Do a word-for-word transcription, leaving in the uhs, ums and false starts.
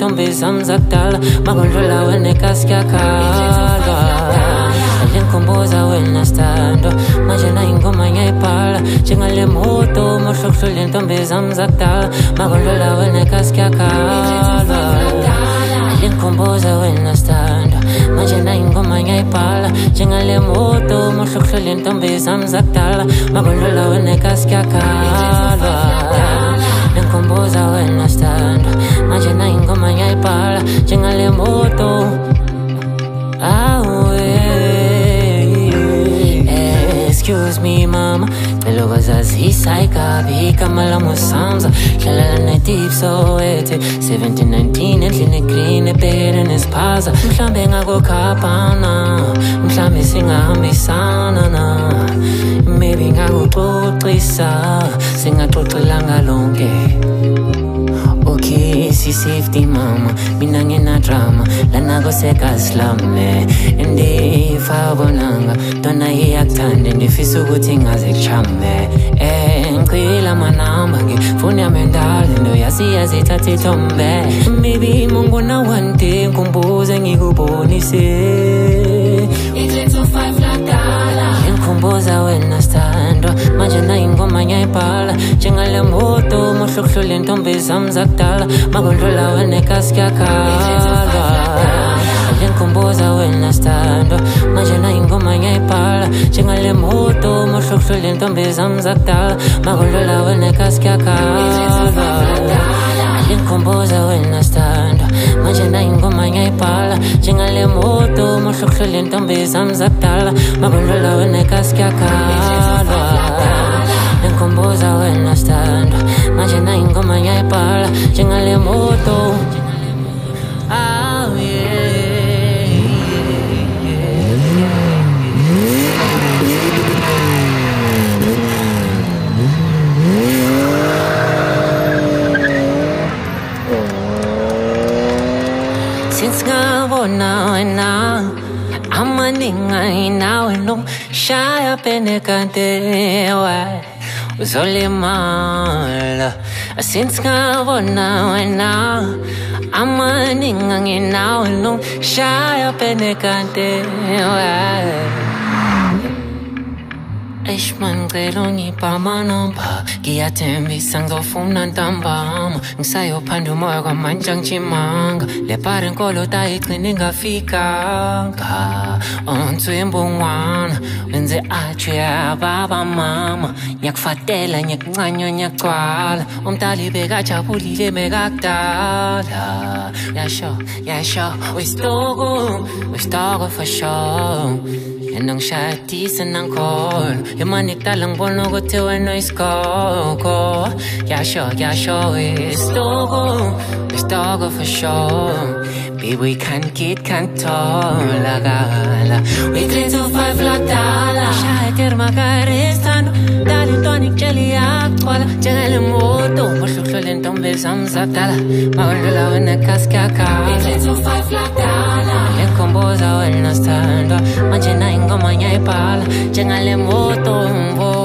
intombi zami zakudala makondlula wena ekasi kuyakhalwa Ngikhumbuza wena sithandwa manje nayi ingoma ngiyayibhala njengale moto mahlokuhlule intombi zami zakudala makondlula wena ekasi kuyakhalwa Ngikhumbuza wena sithandwa manje nayi ingoma ngiyayibhala njengale moto mahlokuhlule intombi zami zakudala makondlula wena ekasi kuyakhalwa Ngikhumbuza wena sithandwa manje nayi ingoma ngiyayibhala njengale moto Excuse me mama, Telo bazazi saika bika malamu samza Shalala na deep so ete seventeen nineteen endlini green ebhekene nesiphaza Mhlambe ngakukhaphana, mhlambe singahambisana na Maybe ngakuxoxisa, singaxoxelanga lonke Okay, si safety mama, mina ngina drama Lana koseka slame Ndifa bonanga, dona iyakuthanda Ndifisa ukuthi ngaze kuchame Eh, ngiqila manamba Ngifuna mendala, ndo yasi yazithatha ithombe Maybe mongona one day Ngikhumbuze ngikubonise three two five lakala Ngikhumbuza wena sithandwa Manje nayi ingoma ngiyayibhala Njengale moto mahlokuhlule intombi zami zakudala makondlula wena ekasi kuyakhalwa Ngikhumbuza wena sithandwa manje nayi ingoma ngiyayibhala njengale moto mahlokuhlule intombi zami zakudala makondlula wena ekasi kuyakhalwa Ngikhumbuza wena sithandwa manje nayi ingoma ngiyayibhala njengale moto mahlokuhlule intombi zami zakudala makondlula wena ekasi kuyakhalwa Ngikhumbuza wena sithandwa manje nayi ingoma ngiyayibhala njengale moto Oh yeah Since ngabona wena amaninga inawe nomshaya penekantewa uzolimala Since ngabona wena amaninga nginawe nomshaya penekantewa Eish man ngicela ungiphe amanamba Ngiyathembisa ngizofuna ntambama Ngisayophanda umoya kwamanje angijimanga Le pari nkolo tayigcina ingafikanga Onswimbo ngwana wenze atshe yababa mama Ngiyakufatela ngiyakuncanywa ngiyagcwala Umdali bekajabulile bekakudala Yasho, yasho, wisitoko, wisitoko for sure Nangishadisa nangkhona Imani kudala ngibona ukuthi wena isikoko Yasho, yasho, isitoko Isitoko for sure Baby, we can't get, can't tolakala We three to five lakdala Shaya termakaristano Dali ntoni kutshela iyagcwala Njengale moto mahlokuhlule intombi zami zakudala makondlula wena ekasi kuyakhalwa We three to five lakdala Ngikhumbuza wena sithandwa manje nayi ingoma ngiyayibhala njengale moto mbo